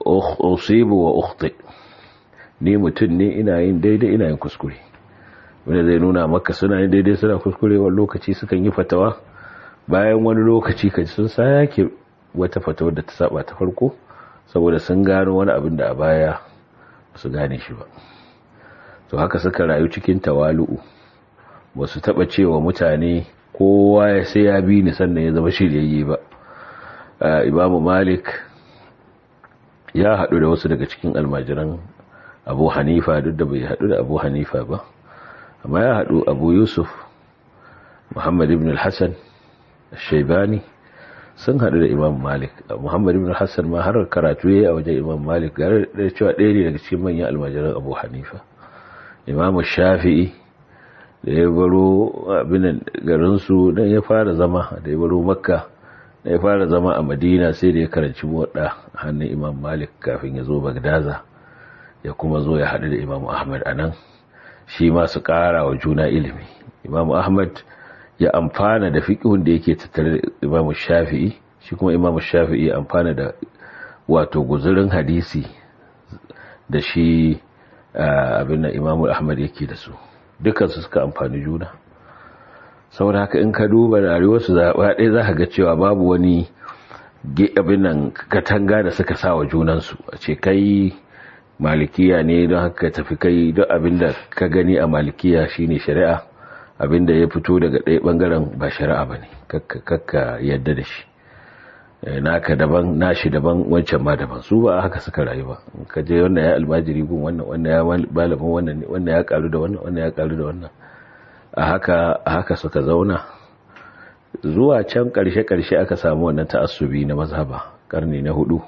usibu wa ukhti, ni mutum ne, ina yin daidai ina yin kuskure. wanda zai nuna maka suna yin daidai suna kuskure, wani lokaci sukan yi fatawa, bayan wani lokaci kaji sun sake wata fatawar da ta saba ta farko, saboda sun gano wani abin da a baya su gane shi ba. to haka suka rayu cikin tawalu'u, ba su taba cewa mutane kowa sai ya bi ni sannan ya zama shiryayye ba. Imamu Malik ya haɗu da wasu daga cikin almajiran Abu Hanifa, duk da bai haɗu da Abu Hanifa ba, amma ya haɗu Abu Yusuf Muhammad ibn al-Hasan al-Shaybani, sun haɗu da Imam Malik. Muhammad ibn al-Hasan ma har karatu yayi a wajen Imam Malik, gare da cewa ɗaya ne daga cikin manyan almajiran Abu Hanifa. Imam Shafi'i da ya baro abin garin su, dan ya fara zama, da ya baro Makka da ya fara zama a Madina, sai da ya karanci muwadda hannun Imam Malik kafin ya zo Bagdaza, ya kuma zo ya haɗu da Imam Ahmad anan, shi ma su ƙara wa juna ilimi. Imam Ahmad ya amfana da fiqhun da yake tattare da Imam Shafi'i, shi kuma Imam Shafi'i ya amfana da wato guzurin hadisi da shi abin da Imam Ahmad yake da su, dukansu suka amfani juna. saboda haka in ka duba rayuwarsu zaɓa ɗaya za ka ga cewa babu wani abin nan katanga da suka sa wa junansu, a ce kai malikiya ne don haka tafi kai duk abin da ka gani a malikiya shine shari'a, abin da ya fito daga ɗaya ɓangaren ba shari'a ba ne, kakka yadda da shi, naka daban nashi daban wancan ma daban. su ba haka suka rayu ba. ka je wannan ya almajiri gun wannan ya malamin wannan ya karu da wannan ya karu da wannan, a haka suka zauna zuwa can karshe aka samu wannan ta'assubi na mazhaba. karni na 4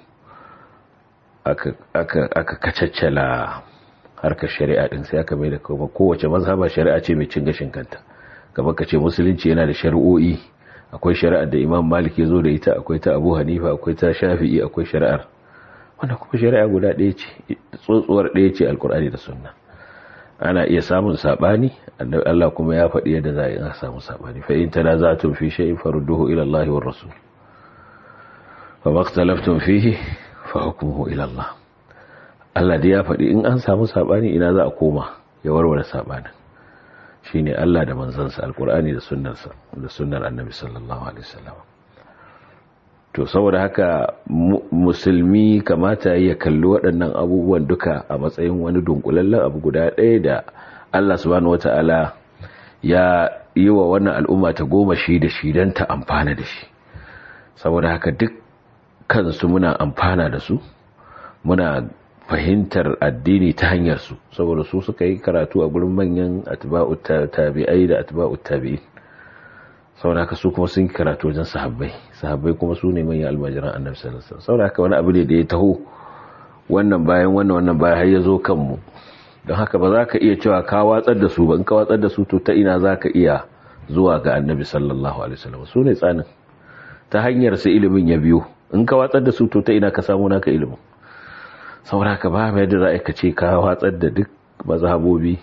aka kacaccala harkar shari'a din, sai aka mai da kowace mazhaba shari'a ce mai cin gashin kanta. kamar kace musulunci yana da shari'o'i, akwai shari'ar da Imam Malik ya zo da ita, akwai ta Abu Hanifa, akwai ta Shafi'i, akwai shari'ar wanda kuma shari'a guda ɗaya ce, tsotsuwar ɗaya ce, Alkur'ani da Sunna. ana iya samun sabani, Allah kuma ya faɗi yadda za a samu sabani. fa in tanaza'tum fi shay'in farudduhu ila Allah war rasul, fa makhtalaftum fihi fa hukmuhu ila Allah. Allah da ya faɗi in an samu sabani ina za a koma ya warware sabanin, shine Allah da manzansa, Alkur'ani da sunnarsa, da sunnar Annabi sallallahu alaihi wasallam. to saboda haka musulmi kamata ya kalli waɗannan abubuwan duka a matsayin wani dunkulallen abu guda ɗaya da Allah subhanahu wataala ya yi wa wannan al'umma ta goma shi da shi don ta amfana da shi. saboda haka dukkan su muna amfana da su, muna fahimtar addini ta hanyar su, saboda su suka yi karatu a gurin manyan atba'ut tabi'ai da atba'ut tabi'in. saboda haka su kuma sun yi karatu wajen sahabbai kuma su ne manyan almajiran Annabi sallallahu alaihi wasallam. saboda haka wani abu ne da ya taho wannan bayan wannan bayan har ya zo kanmu. don haka ba za ka iya cewa ka watsar da su ba. in ka watsar da su to ta ina za ka iya zuwa ga Annabi sallallahu alaihi wasallam? su ne tsanin, ta hanyar su ilimin ya biyo. in ka watsar da su to ta ina ka samu naka ilimin? saboda haka ba mai da za ka ce ka watsar da duk mazhabobi,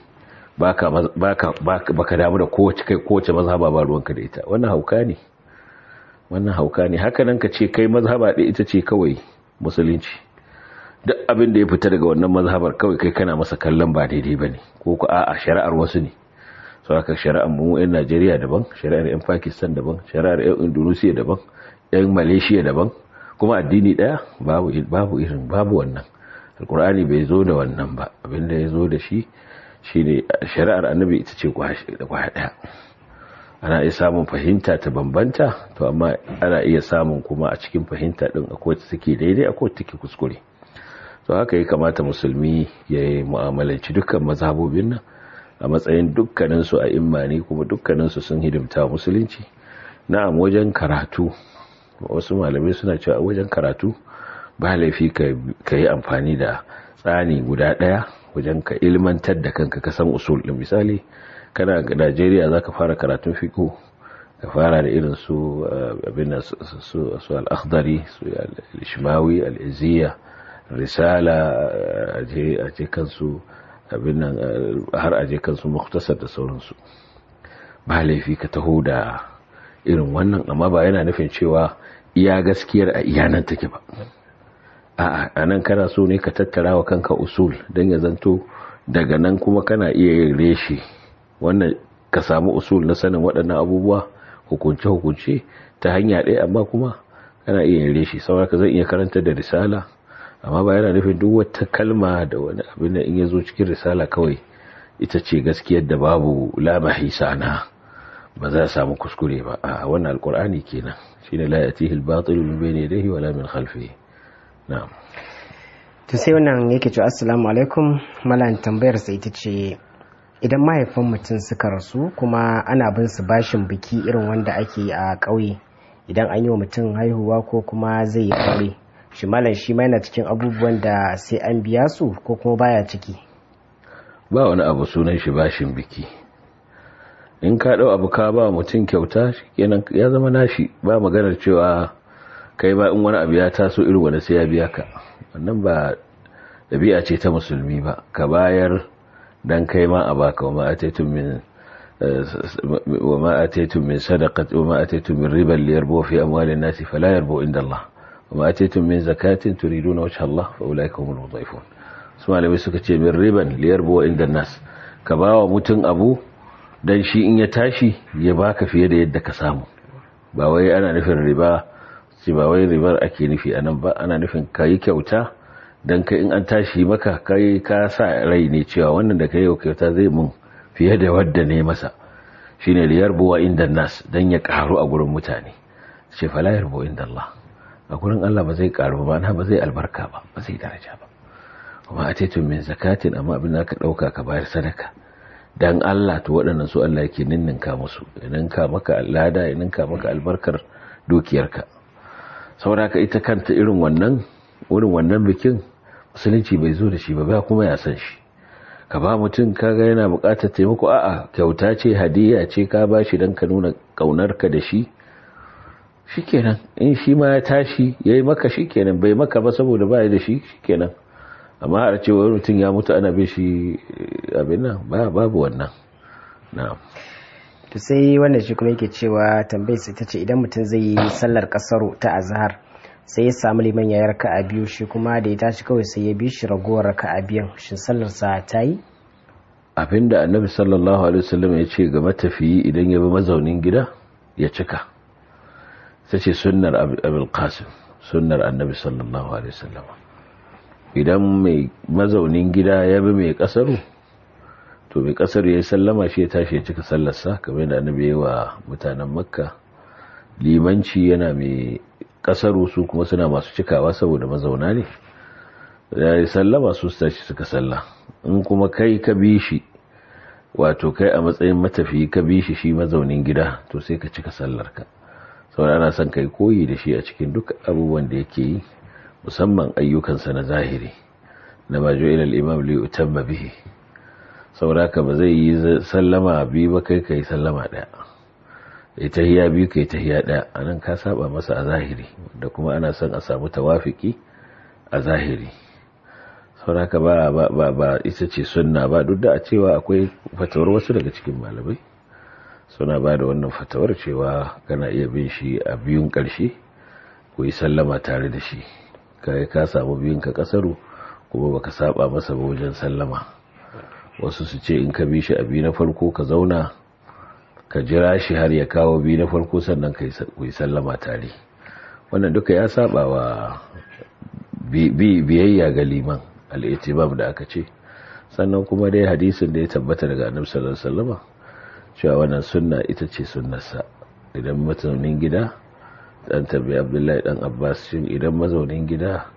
baka damu da kowace mazhaba ba ruwanka da ita. wannan hauka ne. haka nan ka ce kai mazhaba da ita ce kawai musulunci, duk abin da ya fita daga wannan mazhabar kawai kai kana masa kallon ba daidai bane, ko a'a shari'ar wasu ne. saboda shari'ar mu yan Najeriya daban, shari'ar yan Pakistan daban, shari'ar yan Indonesia daban, yan Malaysia daban, kuma addini daya? babu wannan. Alkur'ani bai zo da wannan ba. abinda ya zo da shi shine shari'ar Annabi ita ce kwaya daya. ana iya samun fahimta ta bambanta, to amma ana iya samun kuma a cikin fahimta din akwai wacce take daidai, akwai wacce take kuskure. to haka ya kamata musulmi ya yi mu'amalanci dukkan mazhabobin nan a matsayin dukkanin su a imani, kuma dukkanin su sun hidimta musulunci. na'am, wajen karatu wasu malamai suna cewa wajen karatu ba laifi ka yi amfani da tsani guda daya wajen ka ilmantar da kanka, ka san usul din. misali kana ga Najeriya zaka fara karatun fiqh, ka fara da irin su abin su al-Akhdari, su al-Ishmawi, al-Izziya, risala, aje kansu abin nan har aje kansu Mukhtasar da sauransu. ba laifi ka taho da irin wannan, amma ba yana nufin cewa iya gaskiyar a iyanan take ba. a nan kana so ne ka tattara wa kanka usul don ya zanto daga nan kuma kana iya yin reshe, wannan ka samu usul na sanin waɗannan abubuwa hukunce-hukunce ta hanya ɗaya, amma kuma kana iya yin reshe. saboda zan iya karanta da risala, amma ba yana nufin duk wata kalma da wani abin da in ya zo cikin risala kawai ita ce gaskiyar da babu lamahi sana, ba za a samu kuskure ba. a wannan alkur'ani kenan shine la yatihi al-batil min bayni yadayhi wala min khalfihi. na'am. to sai wannan yake cewa assalamu alaikum, malam tambayar sa ita ce idan mahaifan mutum suka rasu kuma ana bin su bashin biki irin wanda ake yi a ƙauye idan an yi wa mutum haihuwa ko kuma zai yi aure, shi malam shi ma yana cikin abubuwan da sai an biya su ko kuma baya ciki? ba wani abu sunan shi bashin biki. in ka dau abu ka ba mutum kyauta kenan ya zama nashi, ba maganar cewa kai ba in wani abu ya taso irin wanda sai ya biya ka. wannan ba dabi'a ce ta musulmi ba, ka bayar dan kai ma a baka. wa ma ataytum min sadaqati wa ma ataytum min riban liyarbu fi amwalin nasi fala yarbu inda Allah wa ma ataytum min zakatin turiduna wajha Allah fa ulaika humul mudhifun. su malamai suka ce min riban liyarbu inda nas, ka bawa mutum abu dan shi in ya tashi ya baka fiye da yadda ka samu. ba wai ana nufin riba ce, ba wai ribar ake nufi anan ba, ana nufin kayi kyauta dan kai in an tashi maka kai ka sa rai ne cewa wannan da kai kyauta zai mun fiye da wadda ne masa, shine liyarbu inda nas, dan ya karu a gurin mutane. ce fala yarbu inda Allah, a gurin Allah ba zai karu ba, ba zai albarka ba, ba zai daraja ba. kuma ataytum min zakatin, amma abin da ka dauka ka bayar sadaka dan Allah, to waɗannan su Allah yake ninninka musu, ninka maka lada, ninka maka albarkar dukiyarka. saboda ita kanta irin wannan bikin musulunci bai zo da shi ba kuma ya san shi. ka ba mutum kaga yana buƙatar taimako, a'a kyauta ce, hadiya ce, ka ba shi dan ka nuna kaunarka da shi, shikenan. in shi ma ya tashi yayi maka shikenan, bai maka ba saboda ba ya da shi shikenan. amma har cewa mutum ya mutu ana bin shi abin nan, babu wannan. na'am. to sai wannan shi kuma yake cewa tambayar sa tace idan mutum zai yi sallar kasaro ta azhar sai ya samu liman ya raka'a biyu, shi kuma da ya tashi kawai sai ya bi shi ragowar raka'a biyan, shin sallar sa ta yi? abinda annabi sallallahu alaihi wasallam ya ce ga matafiyi idan ya bi mazaunin gida ya cika, sai ce sunnar abul qasim, sunnar annabi sallallahu alaihi wasallam. idan mai mazaunin gida ya bi mai kasaru, to mai kasaru ya sallama, shi ya tashi ya cika sallarsa, kamar da annabi ya wa mutanen makka limanci yana mai kasaru, su kuma suna masu cikawa saboda mazauna ne. da ya sallama su tashi suka salla. in kuma kai ka bi shi, wato kai a matsayin matafiyi ka bi shi shi mazaunin gida, to sai ka cika sallarka, saboda ana son kai koyi da shi a cikin duk abubuwan da yake yi, musamman ayyukansa na zahiri, na majo ilal imam li utamma bihi. saboda ka ba zai yi sallama biyu ba kai kai sallama daya, tahiyya biyu kai tahiyya daya, anan ka saba masa a zahiri, da kuma ana son a samu tawafiki a zahiri. saboda ka ba ita ce sunna ba, duk da a cewa akwai fatawar wasu daga cikin malamai suna ba da wannan fatawar cewa kana iya bin shi a biyun karshe ku yi sallama tare da shi, kai ka samu biyun ka kasaru kuma baka saba masa ba wajen sallama. wasu su ce in ka bi shi a biyu na farko ka zauna ka jira shi har ya kawo biyu na farko sannan ka yi sallama tare, wannan duka ya saba wa biyayya ga liman, al-itibam da aka ce. sannan kuma dai hadisin da ya tabbata daga annabi sallallahu alaihi wasallam cewa wannan sunna ita ce sunnarsa. idan mazaunin gida, dan tabbi Abdullahi dan Abbas, shin idan mazaunin gida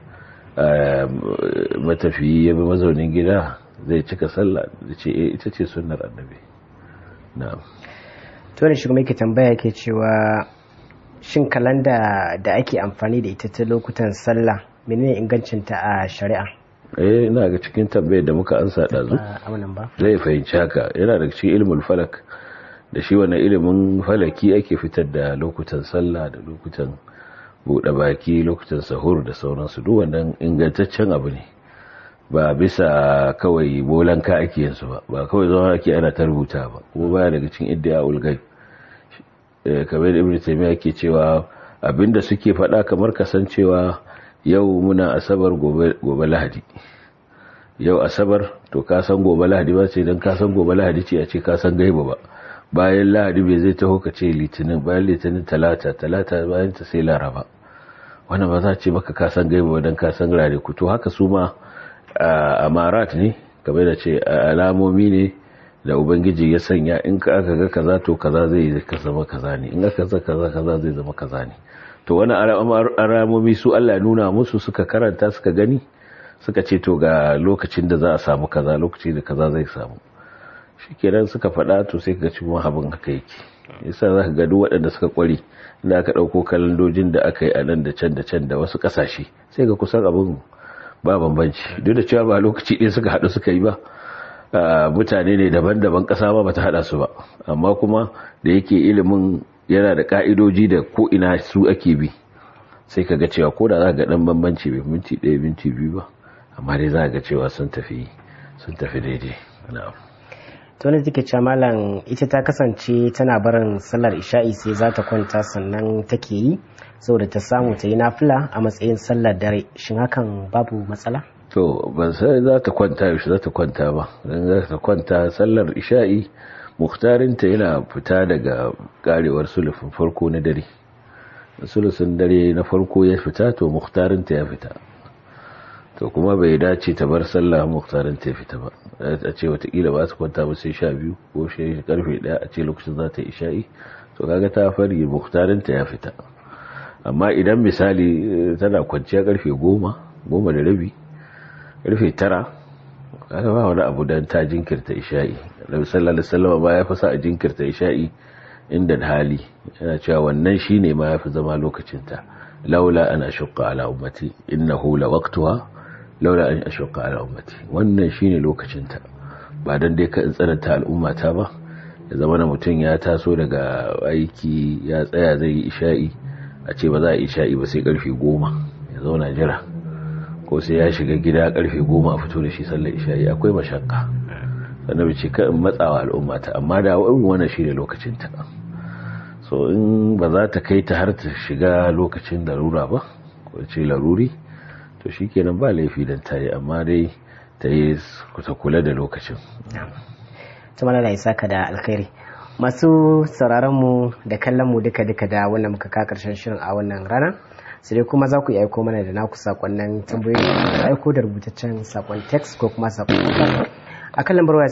matafiyi ya bi mazaunin gida zai cika sallah, da ce ita ce sunnar annabi. na'am. to ne shi kuma yake tambaya yake cewa shin kalanda da ake amfani da ita ta lokutan sallah menene ingancinta a shari'a? ina ga cikin tambayar da muka ansa dazu zai fahimci haka. yana da cikin ilmul falak, da shi wannan ilimin falaki ake fitar da lokutan sallah da lokutan buɗe baki, lokutan sahur da sauransu. duk wannan ingantaccen abu ne, ba bisa kawai bolanka ake yin su ba kawai zama ake ana ta rubuta ba, kuma baya daga cikin idda'ul ghaib. kamar ibnu taymiya yake cewa abinda suke faɗa kamar kasancewa yau muna asabar gobe lahadi, yau asabar to ka san gobe lahadi ba ce don ka san gobe lahadi ce a ce ka san gaiba ba. Bayan lahadi bai zai taho ka ce litinin, bayan litinin talata bayan ta sai laraba. Wannan ba za ce maka ka san gaiba ba don ka san ranaku. To haka su ma amarat ne, kamar da ce alamomi ne da ubangiji ya sanya, in ka aka ga kaza to kaza zai zama kaza ne, in aka ga kaza zai zama kaza ne. To wani alamomi su Allah ya nuna musu, suka karanta suka gani, suka ce to ga lokacin da za a samu kaza, lokacin da kaza zai samu. Shikenan suka faɗa, to sai ka ci mu abin haka yake. Yasa za ka ga duk waɗanda suka kware, inda aka ɗauko kalandojin da aka yi a nan da can da wasu ƙasashe, sai ga kusan abin ba bambanci, duk da cewa ba lokaci ɗaya suka haɗu suka yi ba. Mutane ne daban-daban, ƙasa ba bata haɗa su ba, amma kuma da yake ilimin yana da ƙa'idoji da ko ina su ake bi, sai ka ga cewa ko da za ga ɗan bambanci bai minti ɗaya minti biyu ba, amma dai za ga cewa sun tafi daidai. to ne take cewa malam ita ta kasance tana barin sallar isha'i sai za ta kwanta sannan take yi saboda ta samu ta yi nafila a matsayin sallar dare, shin hakan babu matsala? To ban sai za ta kwanta yaushe za ta kwanta ba, dan za ta kwanta sallar isha'i mukhtarinta yana fita daga karewar sulufin farko na dare. Sulusun dare na farko ya fita to mukhtarinta ya fita, to kuma bai dace ta bar sallah mukhtarinta ya fita ba. A ce watakila ba su kwanta ba sai 12 ko sai karfe 1 a ce lokacin za ta isha'i, to kaga ta fari mukhtarinta ya fita. Amma idan misali tana kwanciya karfe 10 da rabi, karfe 9, kaga ba wani abu dan ta jinkirta isha'i. Annabi sallallahu alaihi wasallam ba ya fasa a jinkirta isha'i inda hali, yana cewa wannan shine ma yafi zama lokacin ta. Laula an ashqa ala ummati innahu la waqtuha, laula an ashqa ala ummati, wannan shine lokacin ta, ba dan dai ka tsananta al'ummata ba. Ya zama na mutum ya taso daga aiki ya tsaya zai yi isha'i, a ce ba za a yi isha'i ba sai karfe 10 ya zauna jira, ko sai ya shiga gida karfe 10 a fito da shi sallar isha'i, akwai mashakka. Annabi ce ka in matsawa al'ummata, amma da wannan shine lokacin ta. So in ba za ta kai ta har ta shiga lokacin larura ba, ko ce laruri, to shikenan ba laifi dan ta yi, amma dai ta yi ta kula da lokacin. ta malala isa ka da alkhairi. Masu sauraron mu da kallon mu duka da wannan muka ka karshen shirin a wannan rana, sai dai kuma za ku yi aiko mana da naku sakonnin tambayoyi, aiko da rubutaccen sakon text ko kuma sakon a kan lambar waya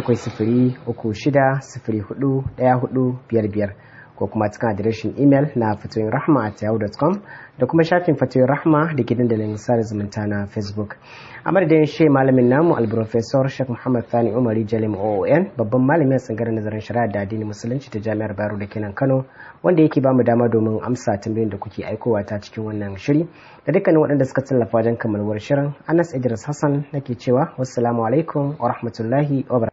0700041455 ko kuma cikin adireshin email na fatoyinrahma@yahoo.com da kuma shafin fatoyin rahma da ke dandalin sada zumunta na Facebook. A madadin shi malamin namu alprofesor Sheikh Muhammad Thani Umari Jalim OON, babban malamin tsangar nazarin shari'a da addinin musulunci ta Jami'ar Bayero da kenan Kano, wanda yake bamu dama domin amsa tambayoyin da kuke aikowa ta cikin wannan shiri, da dukkanin waɗanda suka tallafa wajen kammaluwar shirin. Anas Idris Hassan nake cewa wassalamu alaikum wa rahmatullahi wa barakatuh.